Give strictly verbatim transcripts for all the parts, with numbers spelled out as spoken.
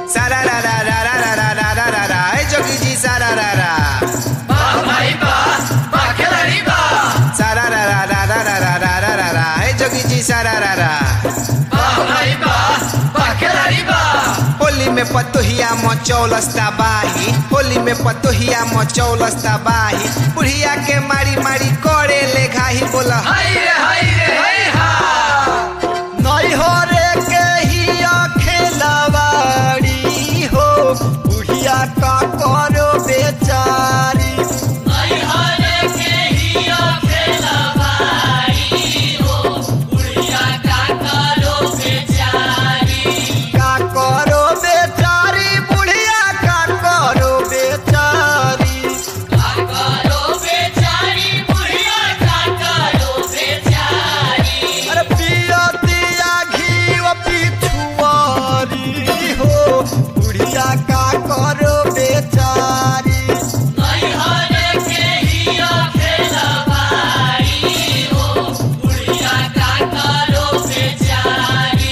सारा रा रा रा रा रा रा रा रा रा रा ए जोगी जी सारा रा रा वाह भाई वाह वाह खिलाड़ी वाह सारा रा रा रा रा रा रा रा रा रा ए जोगी जी सारा रा रा वाह भाई वाह वाह खिलाड़ी वाह होली में पतोहिया मचौलस तबाही होली में पतोहिया मचौलस तबाही बुढ़िया के मारी मारी करे ले घाही बोला हाय रे हाय रे हाय हा नई हो रे के ही खेलवाड़ी हो बुढ़िया का करो बेचारी नई हो रे के ही खेलवाड़ी हो बुढ़िया का करो बेचारी का करो बेचारी बुढ़िया का करो बेचारी का करो बेचारी बुढ़िया का करो बेचारी अरे पिया दिया घी व पिछुआरी हो बुढ़िया का करो बेचारी नई हो रे के ही खेलवाड़ी हो बुढ़िया का करो बेचारी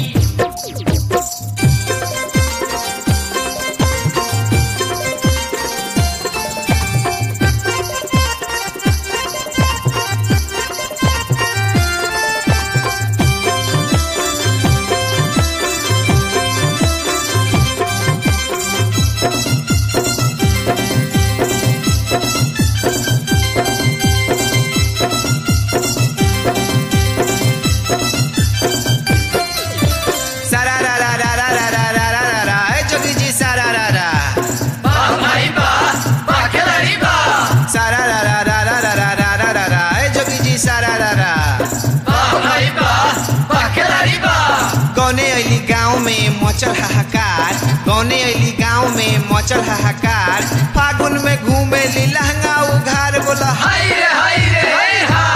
सारा रा रा रा रा रा रा रा रा रा रा ए जोगी जी सारा रा रा वाह भाई वाह वाह खिलाड़ी वाह सारा रा रा रा रा रा रा रा रा रा रा ए जोगी जी सारा रा रा वाह भाई वाह वाह खिलाड़ी वाह गौने अली गाँव में मचल हाहाकार गौने अली गाँव में मचल हाहाकार फागुन में घूमे ली लहंगा उघार बोला हाय रे हाय रे हाय हा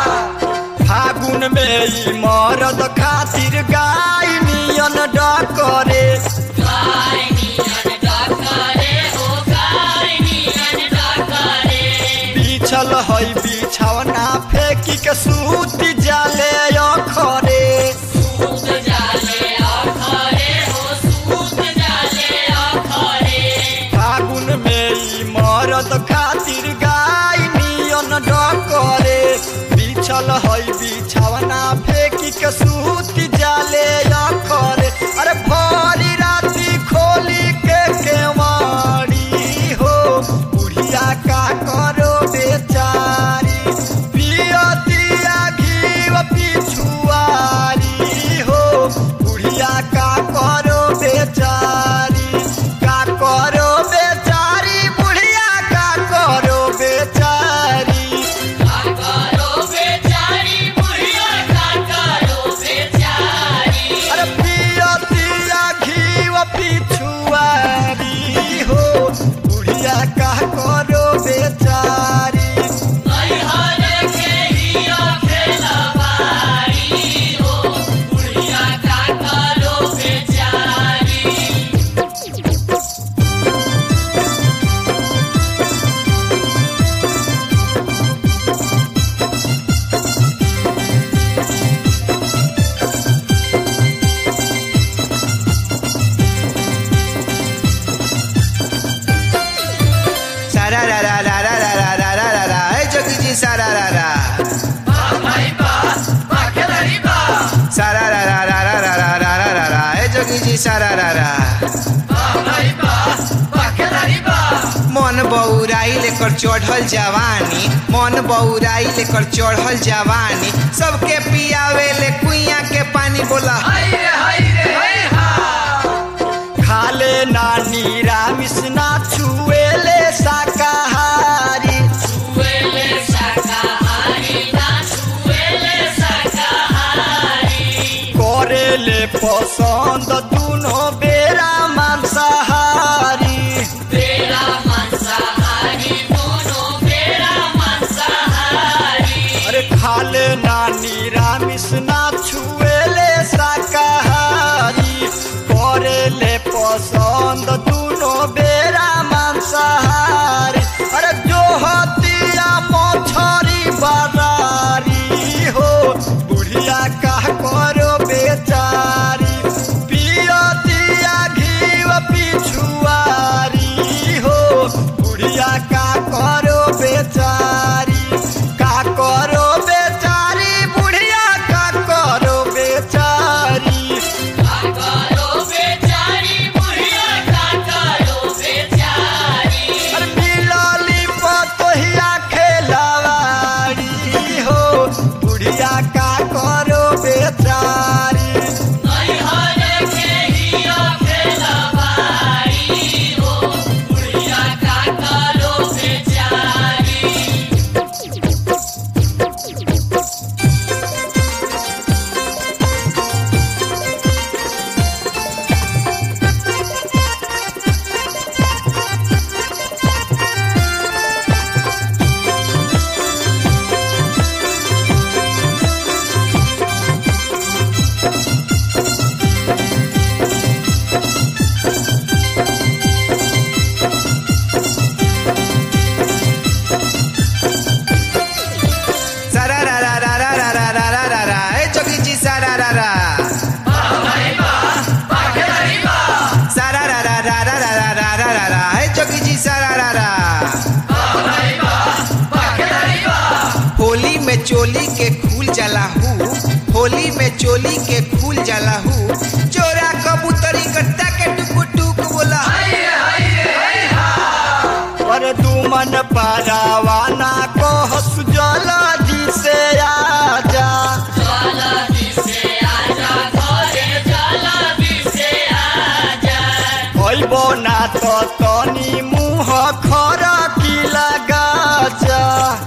फागुन में ई मरद खातिर गाय नियन डकरे गाय नियन डकरे हो गाय नियन डकरे बिछल है बिछौना फेंकी के सूत जाले अखरे सूत जाले अखरे हो सूत जाले अखरे फागुन में ई मरद खातिर गाय नियन डकरे बिछल है बिछौना फेंकी के सूत जाले अखरे अरे भरी राती खोली के केवाड़ी हो बुढ़िया का करो बेचारी पिया दिया घी व पिछुआरी हो बुढ़िया का करो बेचारी का करो बेचारी बुढ़िया का करो बेचारी का करो बेचारी बुढ़िया का करो बेचारी अरे पिया दिया घी व पिछुआरी हो बुढ़िया का करो बेचारी नई हो रे के ही खेलवाड़ी हो बुढ़िया का करो बेचारी सारा रा रा रा रा रा रा रा रा रा रा ए जोगी जी सारा रा रा वाह भाई वाह वाह खिलाड़ी वाह सारा रा रा रा रा रा रा रा रा रा रा ए जोगी जी सारा रा रा वाह भाई वाह वाह खिलाड़ी वाह मन बौराई लेकर चढ़ल जवानी मन बौराई लेकर चढ़ल जवानी सबके पियावे ले कुइया के पानी बोला हाय रे हाय रे हाय हा खाले नानी रामिस ना छुएले शाकाहारी छुएले शाकाहारी ना छुएले शाकाहारी करेले पसंद दुनो बेरा मांसाहारी बेरा मांसाहारी दोनों बेरा मांसाहारी अरे खाले नानी रामिस ना छुएले शाकाहारी करेले पसंद दुनो बेरा मांसाहारी अरे जो हतिया मछरी बाजारी हो बुढ़िया का करो बेचारी पिया दिया घी व चोली के खुल जाला हु चोरा कबूतरी कट्टा के टुक टुक बोला और दुमन पारावाना को हस जला जी से आजा होइबो ना तो तनी मुँह खरा की लगा जा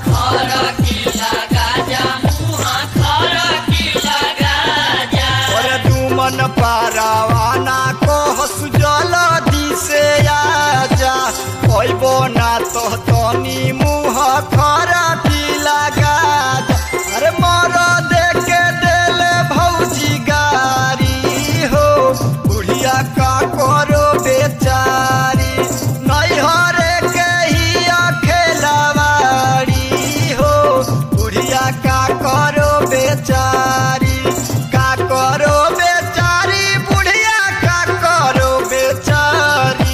और दुमन पारावाना को हस जला जी से आजा होइबो ना तो तनी मुँह खरा की लगा जा अरे मारा देके देले भौजी गारी हो बुढ़िया का करो बेचारी नैहरे के ही खेलवाड़ी हो बुढ़िया का करो बेचारी का करो बेचारी बुढ़िया का करो बेचारी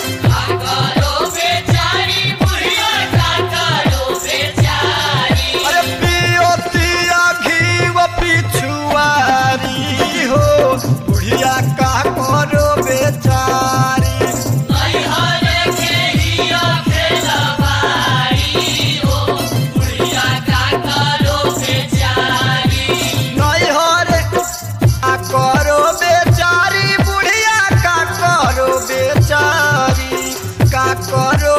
अरे पियोतिया घी व पिछुआरी हो बुढ़िया का करो बेचारी नैहरे का करो बेचारी बुढ़िया का करो बेचारी का करो